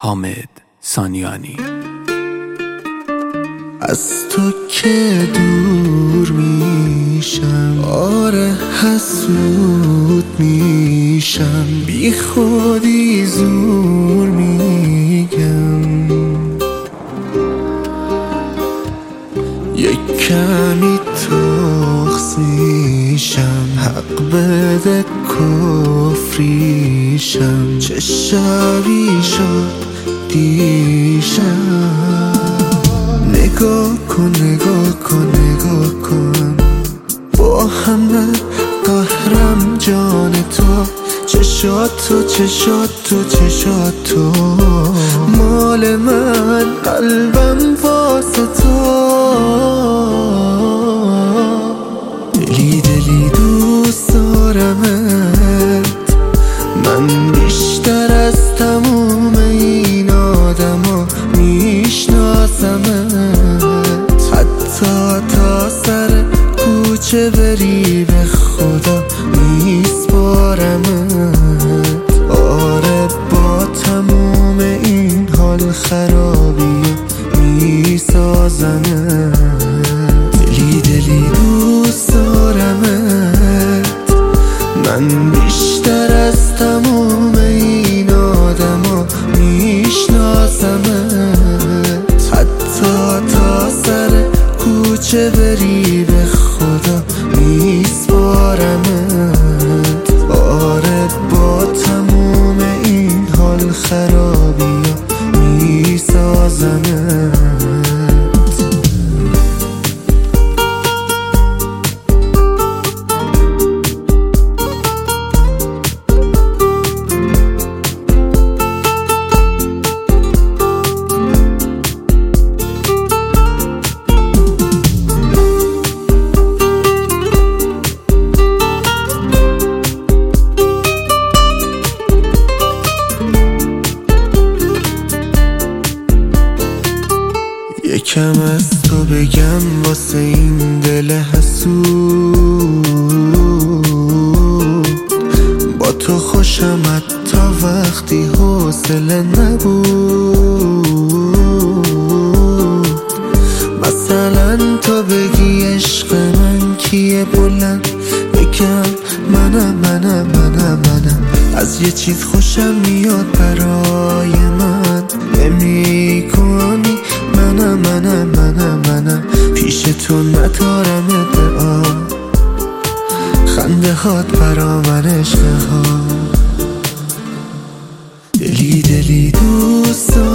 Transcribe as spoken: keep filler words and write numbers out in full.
حامد سانیانی. از تو که دور میشم، آره حسود میشم، بی خودی زور میگم، یک کمی تخص میشم، حق بده کفریشم، چه شبی شد دیشب. نگاه کن نگاه کن نگاه کن، با همه قهرم جان تو، چشات تو چشات تو چشات تو، مال من قلبم واسه تو، دلی دلی دوست دارمت من بیشتر از تموم این آدما میشناسمت، حتی تا سر کوچه بری به خدا میسپارمت، آره با تموم این حال خرابی میسازمت، دلی دلی دوست دارمت من بیشتر از تموم این آدما میشناسمت، حتی تا سر کوچه بری به خدا میسپارمت، آره با تموم این حال خرابی میسازمت. یکم از تو بگم واسه این دل حسود، با تو خوشم حتی وقتی حوصله نبود، مثلا تو بگی عشق من کیه بلند بگم منم منم منم منم، از یه چیز خوشم میاد برای من نمی کنی منم منم منم منم، پیش تو ندارم ادعا، خنده هات برا من عشق ها، دلی دلی دوست